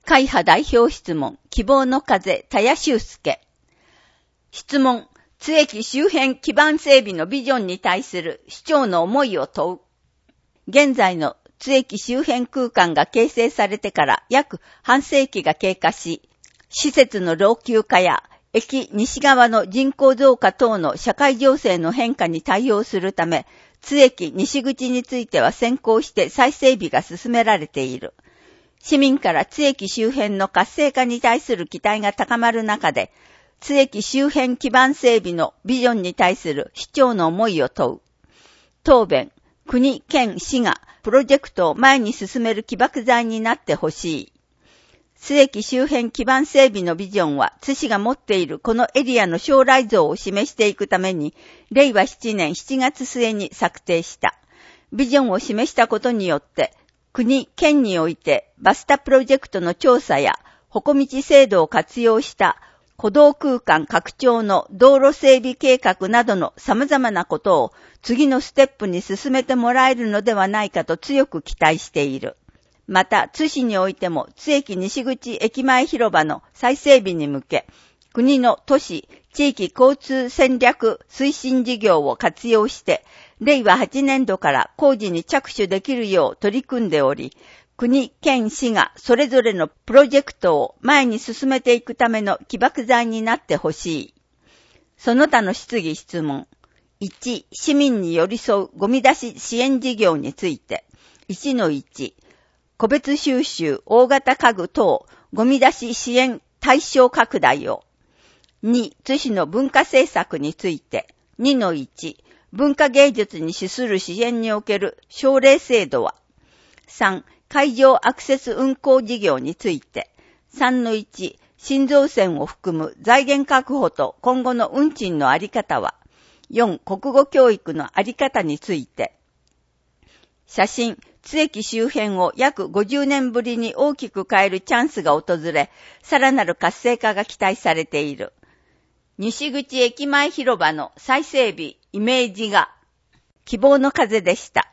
会派代表質問、希望の風、田谷修介。質問、津駅周辺基盤整備のビジョンに対する市長の思いを問う。現在の津駅周辺空間が形成されてから約半世紀が経過し、施設の老朽化や駅西側の人口増加等の社会情勢の変化に対応するため、津駅西口については先行して再整備が進められている。市民から津駅周辺の活性化に対する期待が高まる中で、津駅周辺基盤整備のビジョンに対する市長の思いを問う。答弁、国、県、市がプロジェクトを前に進める起爆剤になってほしい。津駅周辺基盤整備のビジョンは津市が持っているこのエリアの将来像を示していくために、令和7年7月末に策定した。ビジョンを示したことによって、国、県においてバスタプロジェクトの調査や歩行道制度を活用した歩道空間拡張の道路整備計画などの様々なことを次のステップに進めてもらえるのではないかと強く期待している。また、津市においても津駅西口駅前広場の再整備に向け、国の都市、地域交通戦略推進事業を活用して、令和8年度から工事に着手できるよう取り組んでおり、国、県、市がそれぞれのプロジェクトを前に進めていくための起爆剤になってほしい。その他の質疑質問。1、市民に寄り添うゴミ出し支援事業について。1-1、個別収集大型家具等ゴミ出し支援対象拡大を。2、津市の文化政策について。2-1、文化芸術に資する支援における奨励制度は。3、海上アクセス運行事業について。3-1、新造船を含む財源確保と今後の運賃のあり方は。4、国語教育のあり方について。写真、津駅周辺を約50年ぶりに大きく変えるチャンスが訪れ、さらなる活性化が期待されている。西口駅前広場の再整備イメージ画。希望の風でした。